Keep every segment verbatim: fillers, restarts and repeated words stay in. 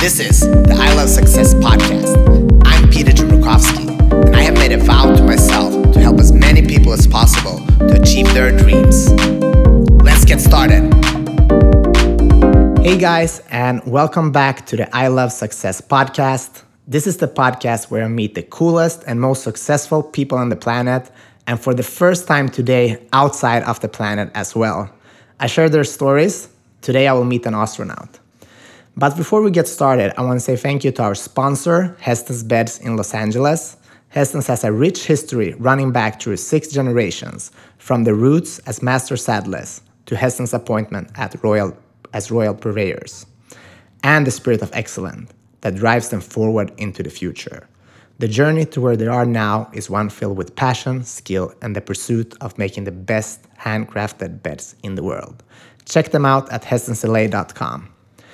This is the I Love Success podcast. I'm Peter Chmerkovskiy, and I have made a vow to myself to help as many people as possible to achieve their dreams. Let's get started. Hey guys, and welcome back to the I Love Success podcast. This is the podcast where I meet the coolest and most successful people on the planet, and for the first time today, outside of the planet as well. I share their stories. Today I will meet an astronaut. But before we get started, I want to say thank you to our sponsor, Heston's Beds in Los Angeles. Heston's has a rich history running back through six generations, from the roots as master saddlers to Heston's appointment at Royal as royal purveyors, and the spirit of excellence that drives them forward into the future. The journey to where they are now is one filled with passion, skill, and the pursuit of making the best handcrafted beds in the world. Check them out at hestons l a dot com.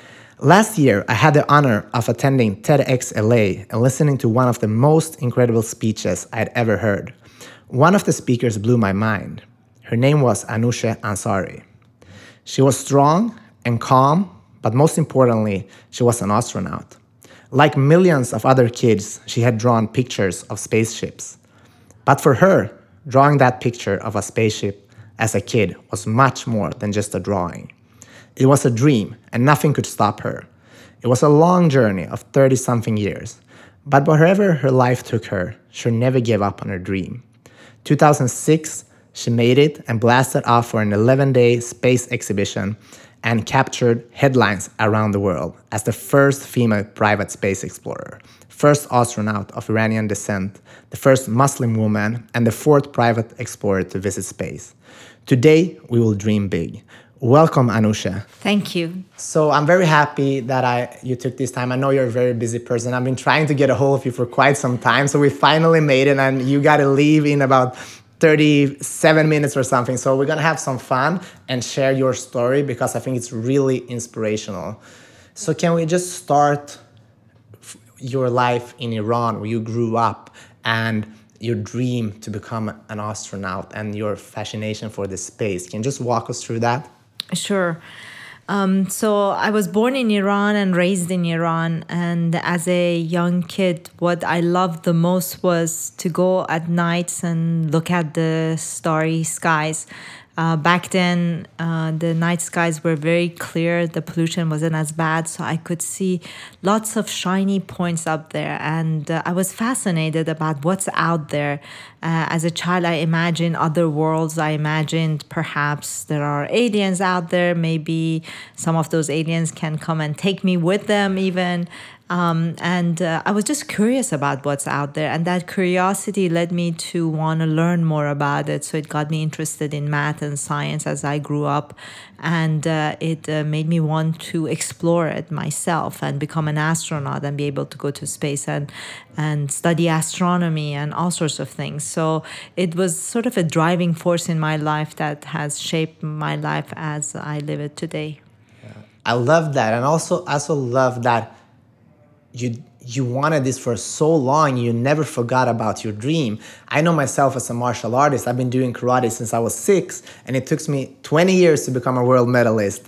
Last year, I had the honor of attending TEDxL A and listening to one of the most incredible speeches I'd ever heard. One of the speakers blew my mind. Her name was Anousheh Ansari. She was strong and calm, but most importantly, she was an astronaut. Like millions of other kids, she had drawn pictures of spaceships. But for her, drawing that picture of a spaceship as a kid was much more than just a drawing. It was a dream, and nothing could stop her. It was a long journey of thirty-something years, but wherever her life took her, she never gave up on her dream. two thousand six, she made it and blasted off for an eleven-day space exhibition and captured headlines around the world as the first female private space explorer, first astronaut of Iranian descent, the first Muslim woman, and the fourth private explorer to visit space. Today, we will dream big. Welcome, Anousheh. Thank you. So I'm very happy that I you took this time. I know you're a very busy person. I've been trying to get a hold of you for quite some time, so we finally made it, and you got to leave in about thirty-seven minutes or something. So we're going to have some fun and share your story because I think it's really inspirational. So can we just start f- your life in Iran, where you grew up, and your dream to become an astronaut and your fascination for the space? Can you just walk us through that? Sure. Um, so I was born in Iran and raised in Iran. And as a young kid, what I loved the most was to go at nights and look at the starry skies. Uh, back then, uh, the night skies were very clear. The pollution wasn't as bad, so I could see lots of shiny points up there. And uh, I was fascinated about what's out there. Uh, as a child, I imagined other worlds. I imagined perhaps there are aliens out there. Maybe some of those aliens can come and take me with them even. Um, and uh, I was just curious about what's out there. And that curiosity led me to want to learn more about it. So it got me interested in math and science as I grew up. And uh, it uh, made me want to explore it myself and become an astronaut and be able to go to space and, and study astronomy and all sorts of things. So it was sort of a driving force in my life that has shaped my life as I live it today. Yeah. I love that. And also, I also love that you you wanted this for so long, you never forgot about your dream. I know myself as a martial artist, I've been doing karate since I was six, and it took me twenty years to become a world medalist,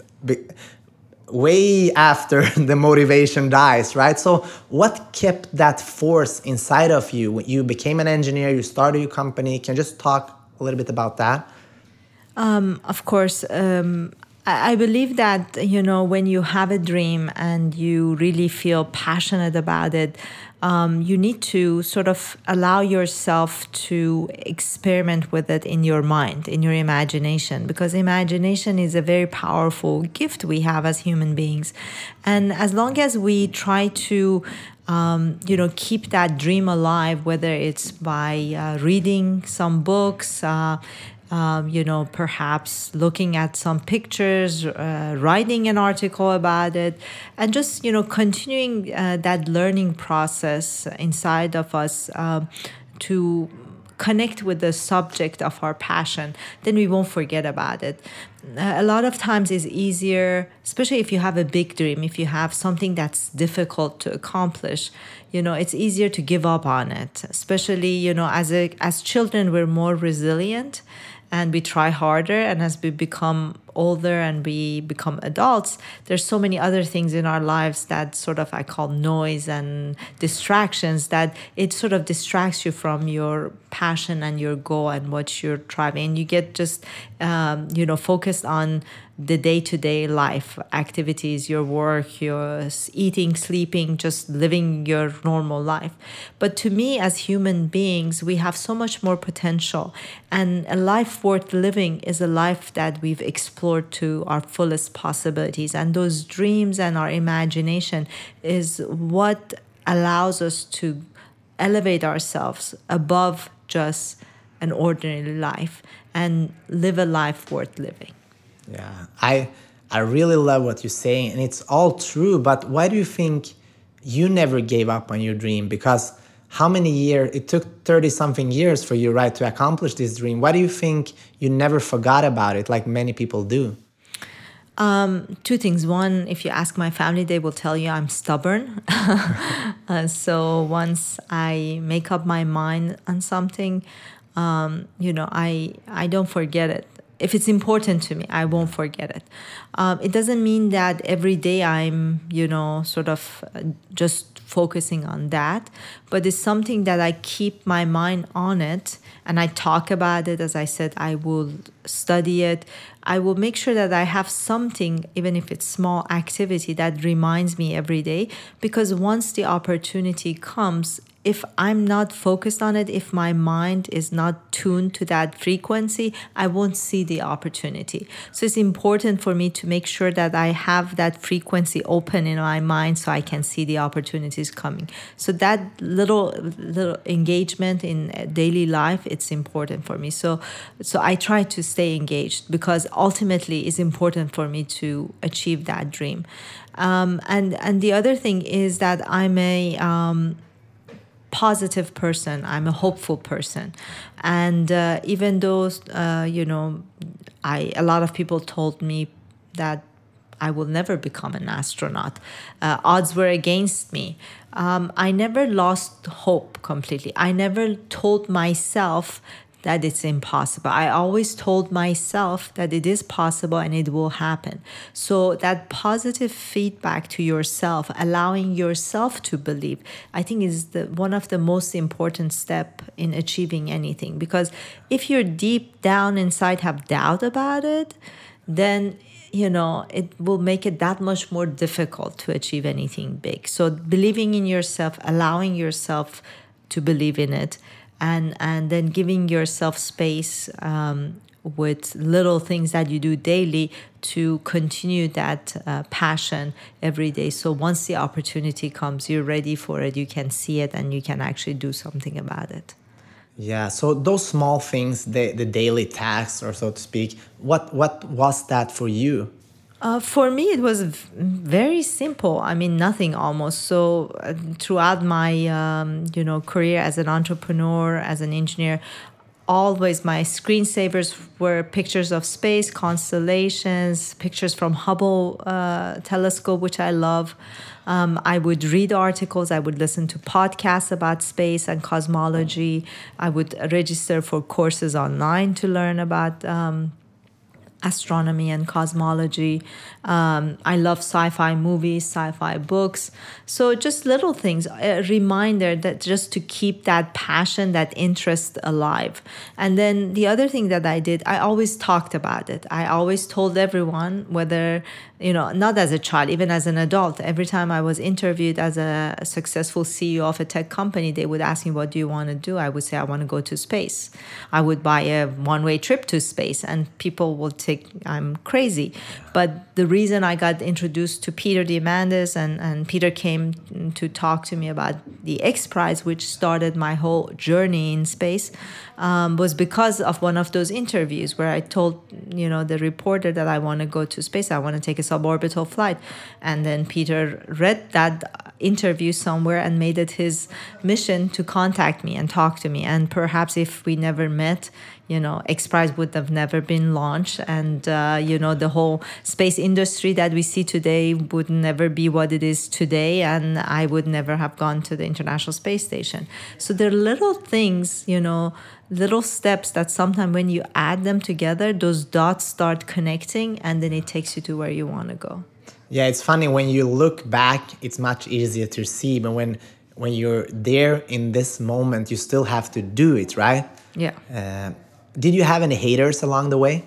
way after the motivation dies, right? So what kept that force inside of you? When you became an engineer, you started your company. Can you just talk a little bit about that? Um, of course. Um, I believe that, you know, when you have a dream and you really feel passionate about it, um, you need to sort of allow yourself to experiment with it in your mind, in your imagination, because imagination is a very powerful gift we have as human beings. And as long as we try to Um, you know, keep that dream alive, whether it's by uh, reading some books, uh, um, you know, perhaps looking at some pictures, uh, writing an article about it, and just, you know, continuing uh, that learning process inside of us uh, to connect with the subject of our passion, then we won't forget about it. A lot of times it's easier, especially if you have a big dream, if you have something that's difficult to accomplish, you know, it's easier to give up on it. Especially, you know, as a as children, we're more resilient and we try harder. And as we become older and we become adults, there's so many other things in our lives that sort of I call noise and distractions, that it sort of distracts you from your passion and your goal and what you're driving. And you get just, um, you know, focused on the day-to-day life activities, your work, your eating, sleeping, just living your normal life. But to me, as human beings, we have so much more potential. And a life worth living is a life that we've explored to our fullest possibilities. And those dreams and our imagination is what allows us to elevate ourselves above just an ordinary life and live a life worth living. Yeah, I I really love what you're saying, and it's all true. But why do you think you never gave up on your dream? Because how many years, it took thirty something years for you, right, to accomplish this dream. Why do you think you never forgot about it like many people do? Um, two things. One, if you ask my family, they will tell you I'm stubborn. uh, so once I make up my mind on something, um, you know, I I don't forget it. If it's important to me, I won't forget it. Um, it doesn't mean that every day I'm, you know, sort of uh, just focusing on that, but it's something that I keep my mind on it and I talk about it. As I said, I will study it. I will make sure that I have something, even if it's small activity, that reminds me every day, because once the opportunity comes, if I'm not focused on it, if my mind is not tuned to that frequency, I won't see the opportunity. So it's important for me to make sure that I have that frequency open in my mind so I can see the opportunities coming. So that little little engagement in daily life, it's important for me. So so I try to stay engaged because ultimately it's important for me to achieve that dream. Um, and, and the other thing is that I'm a... Um, positive person. I'm a hopeful person. And uh, even though, uh, you know, I a lot of people told me that I will never become an astronaut. Uh, odds were against me. Um, I never lost hope completely. I never told myself that it's impossible. I always told myself that it is possible and it will happen. So that positive feedback to yourself, allowing yourself to believe, I think is the one of the most important step in achieving anything. Because if you're deep down inside have doubt about it, then you know, it will make it that much more difficult to achieve anything big. So believing in yourself, allowing yourself to believe in it, and and then giving yourself space um, with little things that you do daily to continue that uh, passion every day. So once the opportunity comes, you're ready for it, you can see it, and you can actually do something about it. Yeah, so those small things, the, the daily tasks, or so to speak, what, what was that for you? Uh, for me, it was v- very simple. I mean, nothing almost. So uh, throughout my, um, you know, career as an entrepreneur, as an engineer, always my screensavers were pictures of space, constellations, pictures from Hubble uh, telescope, which I love. Um, I would read articles. I would listen to podcasts about space and cosmology. I would register for courses online to learn about um, astronomy and cosmology. Um, I love sci-fi movies, sci-fi books. So just little things, a reminder that just to keep that passion, that interest alive. And then the other thing that I did, I always talked about it. I always told everyone, whether, you know, not as a child, even as an adult, every time I was interviewed as a successful C E O of a tech company, they would ask me, what do you want to do? I would say, I want to go to space. I would buy a one-way trip to space, and people would take I'm crazy. But the reason I got introduced to Peter Diamandis, and, and Peter came to talk to me about the X Prize, which started my whole journey in space, um, was because of one of those interviews where I told, you know, the reporter that I want to go to space, I want to take a suborbital flight. And then Peter read that interview somewhere and made it his mission to contact me and talk to me. And perhaps if we never met, you know, X Prize would have never been launched. And, uh, you know, the whole space industry that we see today would never be what it is today. And I would never have gone to the International Space Station. So there are little things, you know, little steps that sometimes when you add them together, those dots start connecting, and then it takes you to where you want to go. Yeah, it's funny when you look back, it's much easier to see, but when when you're there in this moment, you still have to do it, right? Yeah. Uh, did you have any haters along the way?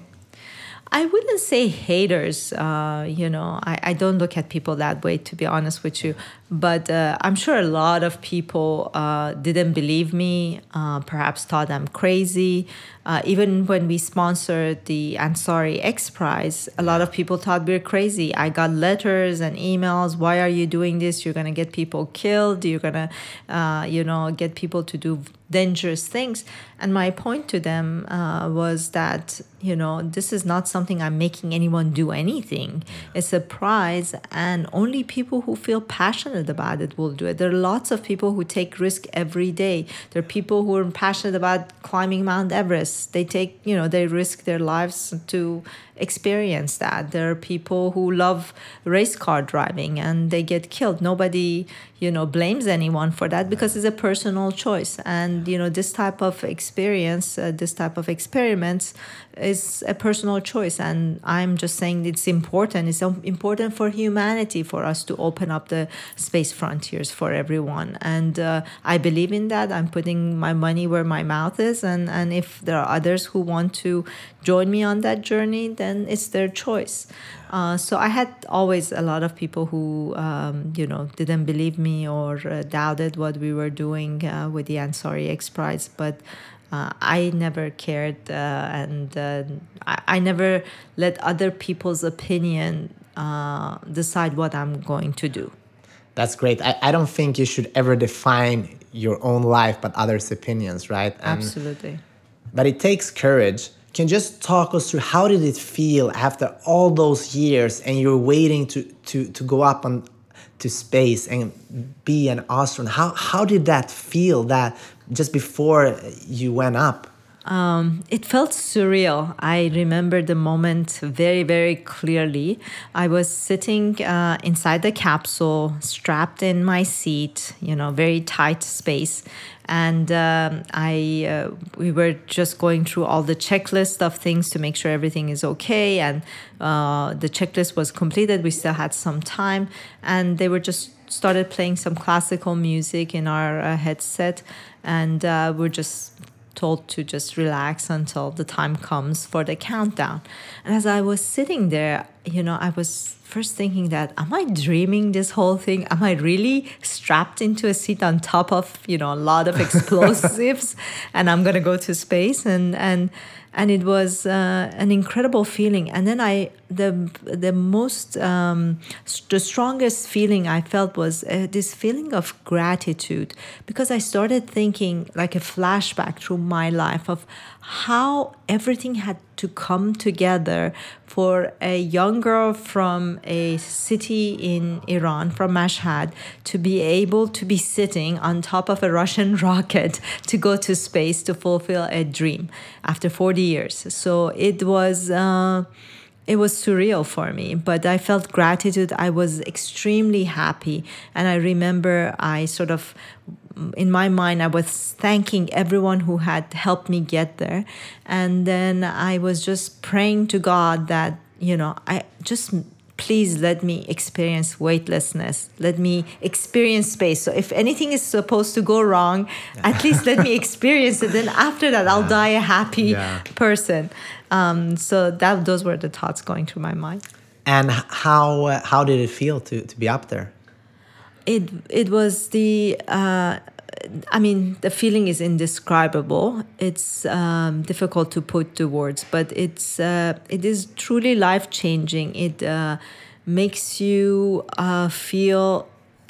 I wouldn't say haters. Uh, you know, I, I don't look at people that way, to be honest with you. But uh, I'm sure a lot of people uh, didn't believe me, uh, perhaps thought I'm crazy. Uh, even when we sponsored the Ansari X Prize, a lot of people thought we we're crazy. I got letters and emails. Why are you doing this? You're going to get people killed. You're going to, uh, you know, get people to do dangerous things. And my point to them uh, was that, you know, this is not something I'm making anyone do anything. It's a prize, and only people who feel passionate about it will do it. There are lots of people who take risk every day. There are people who are passionate about climbing Mount Everest. They take, you know, they risk their lives to experience that. There are people who love race car driving and they get killed. Nobody, you know, blames anyone for that because it's a personal choice. And, you know, this type of experience, uh, this type of experiments is a personal choice. And I'm just saying it's important. It's important for humanity for us to open up the space frontiers for everyone. And uh, I believe in that. I'm putting my money where my mouth is. And, and if there are others who want to join me on that journey, then it's their choice. Uh, so I had always a lot of people who, um, you know, didn't believe me or uh, doubted what we were doing uh, with the Ansari X Prize. But uh, I never cared, uh, and uh, I, I never let other people's opinion uh, decide what I'm going to do. That's great. I, I don't think you should ever define your own life but others' opinions, right? And, Absolutely. but it takes courage. Can you just talk us through how did it feel after all those years and you're waiting to, to, to go up on to space and be an astronaut? How, how did that feel that just before you went up? Um, it felt surreal. I remember the moment very, very clearly. I was sitting uh, inside the capsule, strapped in my seat, you know, very tight space. And um, I, uh, we were just going through all the checklist of things to make sure everything is okay. And uh, the checklist was completed. We still had some time. And they were just started playing some classical music in our uh, headset. And uh, we're just told to just relax until the time comes for the countdown. And as I was sitting there, you know, I was first thinking that, am I dreaming this whole thing? Am I really strapped into a seat on top of, you know, a lot of explosives and I'm going to go to space? And, and, and it was uh, an incredible feeling. And then I, the, the most, um, the strongest feeling I felt was uh, this feeling of gratitude, because I started thinking like a flashback through my life of how everything had to come together for a young girl from a city in Iran, from Mashhad, to be able to be sitting on top of a Russian rocket to go to space to fulfill a dream after forty years. So it was... Uh, It was surreal for me, but I felt gratitude. I was extremely happy. And I remember I sort of, in my mind, I was thanking everyone who had helped me get there. And then I was just praying to God that, you know, I just please let me experience weightlessness. Let me experience space. So if anything is supposed to go wrong, at least let me experience it. Then after that, I'll die a happy Yeah. person. Um, so that those were the thoughts going through my mind. And how uh, how did it feel to, to be up there? It it was the. Uh, I mean, the feeling is indescribable. It's um, difficult to put to words, but it's uh, it is truly life changing. It uh, makes you uh, feel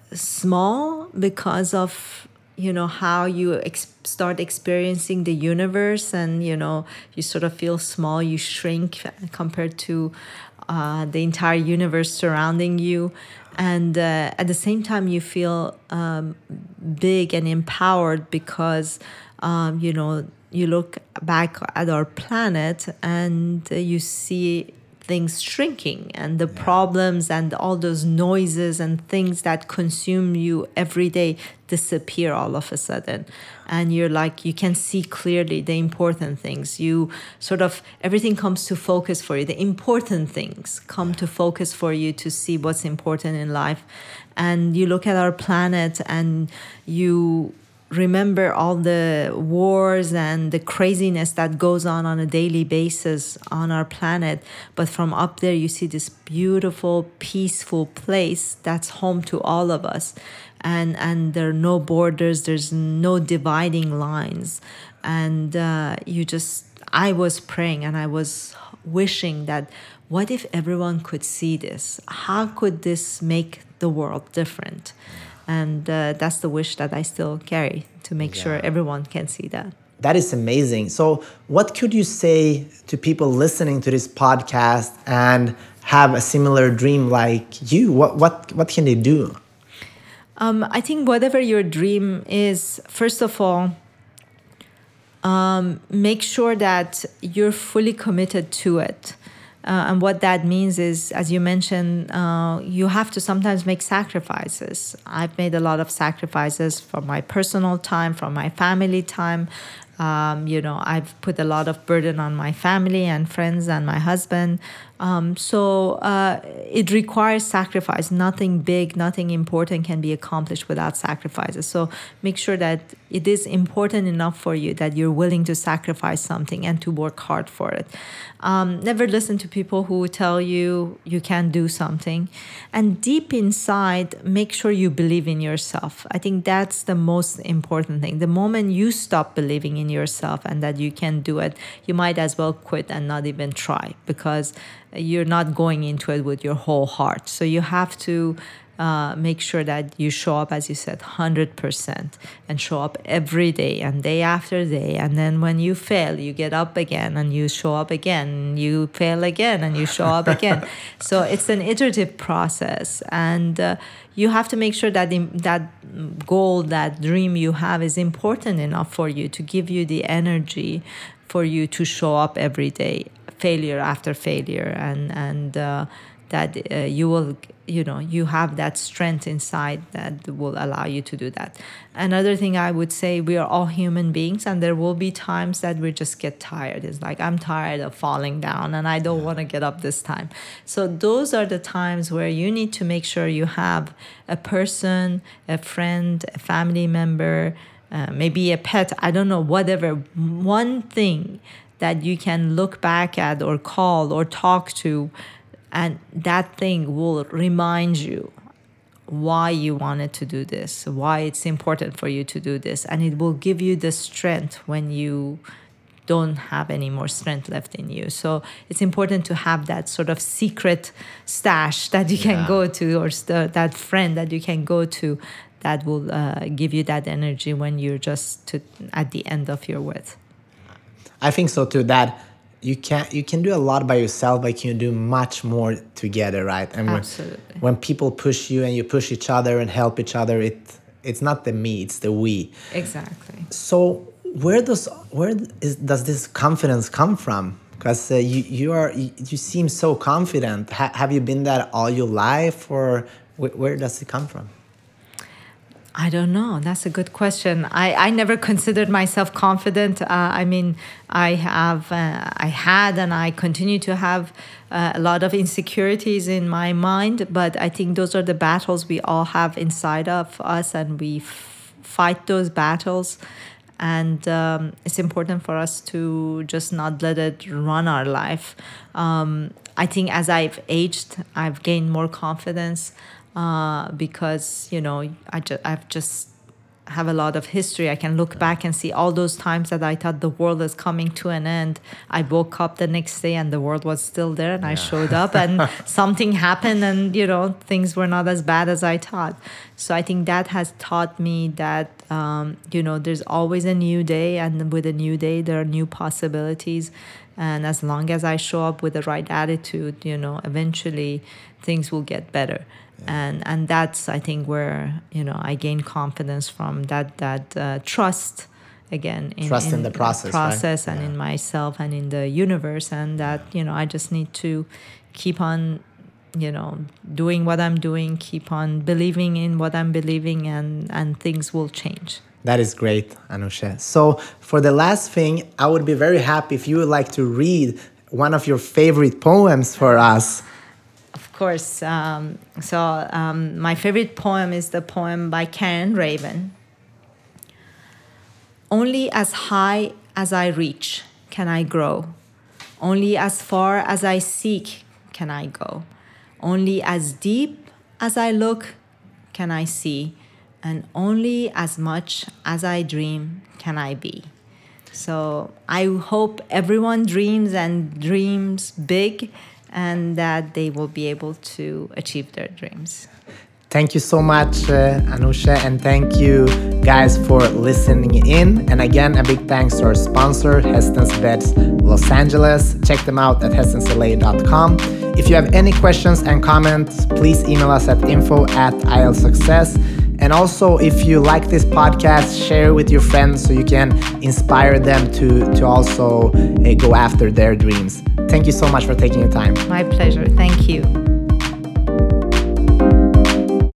small because of, you know, how you ex- start experiencing the universe, and, you know, you sort of feel small, you shrink compared to uh, the entire universe surrounding you. And uh, at the same time, you feel um, big and empowered because, um, you know, you look back at our planet and uh, you see things shrinking, and the Yeah. problems and all those noises and things that consume you every day disappear all of a sudden. And you're like, you can see clearly the important things. You sort of, everything comes to focus for you. The important things come to focus for you to see what's important in life. And you look at our planet and you remember all the wars and the craziness that goes on on a daily basis on our planet. But from up there, you see this beautiful, peaceful place that's home to all of us. And, and there are no borders, there's no dividing lines. And uh, you just, I was praying and I was wishing that, what if everyone could see this? How could this make the world different? And uh, that's the wish that I still carry, to make sure Yeah. everyone can see that. That is amazing. So, what could you say to people listening to this podcast and have a similar dream like you? What what what can they do? Um, I think whatever your dream is, first of all, um, make sure that you're fully committed to it. Uh, and what that means is, as you mentioned, uh, you have to sometimes make sacrifices. I've made a lot of sacrifices from my personal time, from my family time. Um, you know, I've put a lot of burden on my family and friends and my husband. Um, so uh, it requires sacrifice. Nothing big, nothing important can be accomplished without sacrifices. So make sure that it is important enough for you that you're willing to sacrifice something and to work hard for it. Um, never listen to people who tell you you can't do something. And deep inside, make sure you believe in yourself. I think that's the most important thing. The moment you stop believing in yourself and that you can do it, you might as well quit and not even try, because you're not going into it with your whole heart. So you have to uh, make sure that you show up, as you said, one hundred percent, and show up every day and day after day. And then when you fail, you get up again and you show up again, you fail again and you show up again. So it's an iterative process. And uh, you have to make sure that the, that goal, that dream you have is important enough for you to give you the energy for you to show up every day, failure after failure, and and uh, that uh, you will, you know, you have that strength inside that will allow you to do that. Another thing I would say, we are all human beings, and there will be times that we just get tired. It's like, I'm tired of falling down and I don't want to get up this time. So those are the times where you need to make sure you have a person, a friend, a family member, uh, maybe a pet, I don't know, whatever, one thing that you can look back at or call or talk to, and that thing will remind you why you wanted to do this, why it's important for you to do this. And it will give you the strength when you don't have any more strength left in you. So it's important to have that sort of secret stash that you can Yeah. go to, or st- that friend that you can go to, that will uh, give you that energy when you're just to, at the end of your width. I think so too. That you can you can do a lot by yourself, but you can do much more together, right? And when, Absolutely. when people push you and you push each other and help each other, it it's not the me, it's the we. Exactly. So where does where is does this confidence come from? Because uh, you you are you, you seem so confident. Ha- have you been that all your life, or wh- where does it come from? I don't know. That's a good question. I, I never considered myself confident. Uh, I mean, I have, uh, I had, and I continue to have uh, a lot of insecurities in my mind. But I think those are the battles we all have inside of us, and we f- fight those battles. And um, it's important for us to just not let it run our life. Um, I think as I've aged, I've gained more confidence. Uh, because, you know, I ju- I've just have a lot of history. I can look back and see all those times that I thought the world is coming to an end. I woke up the next day and the world was still there, and I showed up and something happened, and, you know, things were not as bad as I thought. So I think that has taught me that, um, you know, there's always a new day, and with a new day, there are new possibilities. And as long as I show up with the right attitude, you know, eventually things will get better. And and that's, I think, where, you know, I gain confidence from, that that uh, trust again in, trust in, in the process, process right? and yeah. in myself and in the universe, and that, you know, I just need to keep on, you know, doing what I'm doing, keep on believing in what I'm believing, and and things will change. That is great, Anousheh. So for the last thing, I would be very happy if you would like to read one of your favorite poems for us. Of course. Um, so um, my favorite poem is the poem by Karen Raven. Only as high as I reach can I grow. Only as far as I seek can I go. Only as deep as I look can I see. And only as much as I dream can I be. So I hope everyone dreams and dreams big, and that they will be able to achieve their dreams. Thank you so much, uh, Anousheh, and thank you guys for listening in. And again, a big thanks to our sponsor, Heston's Beds Los Angeles. Check them out at hestons l a dot com. If you have any questions and comments, please email us at info at I L Success. And also, if you like this podcast, share it with your friends so you can inspire them to, to also uh, go after their dreams. Thank you so much for taking your time. My pleasure. Thank you.